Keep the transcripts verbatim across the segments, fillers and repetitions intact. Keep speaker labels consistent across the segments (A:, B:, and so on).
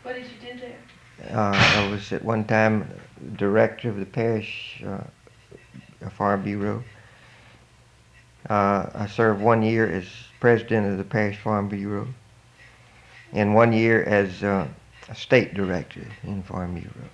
A: What did you do there?
B: Uh, I was at one time director of the parish uh, farm bureau. Uh, I served one year as president of the parish farm bureau, and one year as uh, a state director in farm bureau.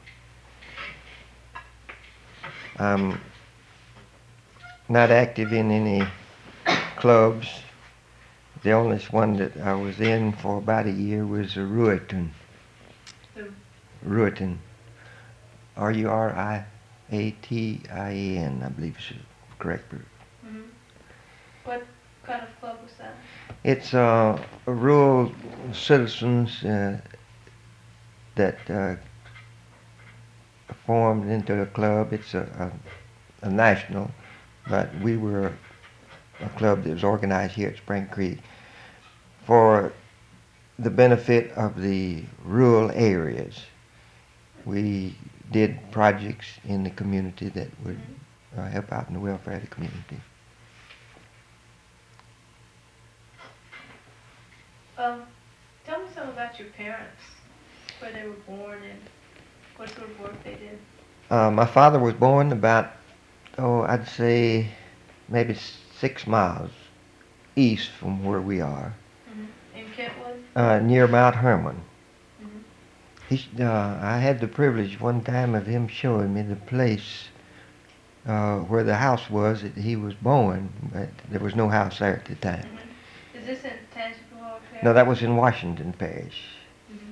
B: I'm not active in any clubs. The only one that I was in for about a year was Ruitan.
A: Who?
B: Ruitan. R U R I A T I A N, I believe is the correct word.
A: Mm-hmm. What kind of club was that?
B: It's uh, rural citizens uh, that uh, formed into a club. It's a, a, a national, but we were a club that was organized here at Spring Creek for the benefit of the rural areas. We did projects in the community that would uh, help out in the welfare of the community.
A: Um, tell me some about your parents, where they were born and what sort of work they did.
B: Uh, my father was born about, oh, I'd say maybe six miles east from where we are.
A: Mm-hmm. In Kentwood?
B: Uh, near Mount Hermon.
A: Mm-hmm.
B: He, uh, I had the privilege one time of him showing me the place uh, where the house was that he was born, but there was no house there at the time.
A: Mm-hmm. Is this in Tangipahoa Parish?
B: No, that was in Washington Parish.
A: Mm-hmm.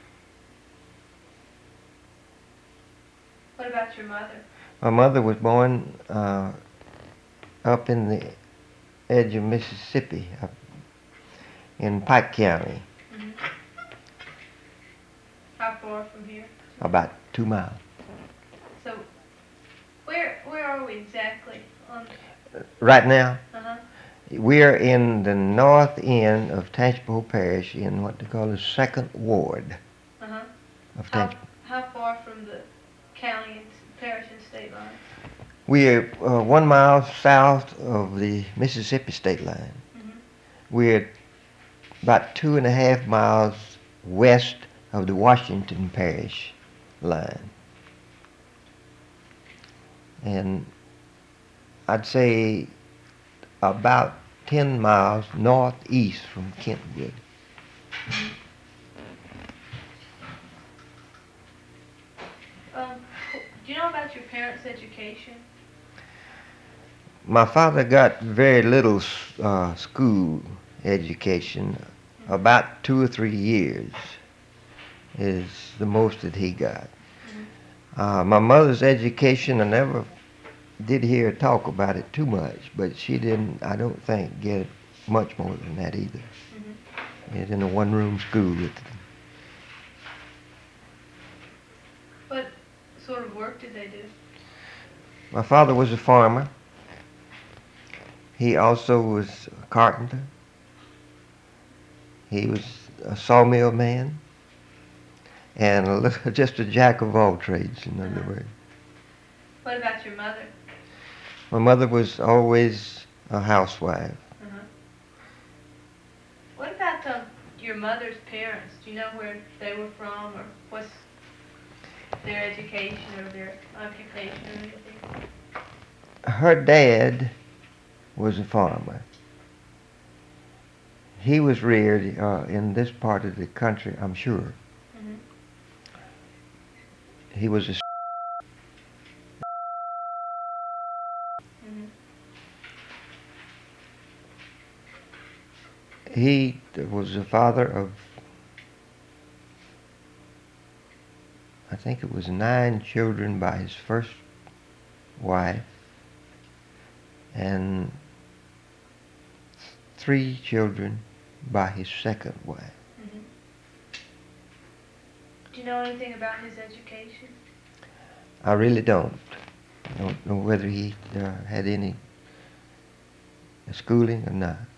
A: What about your mother?
B: My mother was born uh, up in the edge of Mississippi, up in Pike County.
A: Mm-hmm. How far from here?
B: About two miles.
A: So, where where are we exactly? On
B: Right now,
A: uh-huh.
B: we're in the north end of Tangipahoa Parish in what they call the second ward
A: Uh-huh.
B: of
A: How,
B: Tangipahoa.
A: how far from the county and parish and state line?
B: We're uh, one mile south of the Mississippi state line.
A: Mm-hmm.
B: We're about two and a half miles west of the Washington Parish line. And I'd say about ten miles northeast from Kentwood.
A: Um, do you know about your parents' education?
B: My father got very little uh, school education. About two or three years is the most that he got.
A: Mm-hmm.
B: Uh, my mother's education, I never did hear her talk about it too much, but she didn't, I don't think, get much more than that either.
A: Mm-hmm.
B: It was in a one-room school. With
A: What sort of work did they do?
B: my father was a farmer. He also was a carpenter. He was a sawmill man, and a little, just a jack of all trades, in other
A: Uh-huh.
B: words.
A: What about your mother?
B: My mother was always a housewife.
A: Uh-huh. What about um, your mother's parents? Do you know where they were from, or what's their education or their occupation or anything?
B: Her dad was a farmer. He was reared uh, in this part of the country, I'm sure.
A: Mm-hmm.
B: He was a
A: Mm-hmm.
B: he was the father of, I think it was nine children by his first wife, and three children by his second wife.
A: Mm-hmm. Do you know anything about his education?
B: I really don't. I don't know whether he uh, had any schooling or not.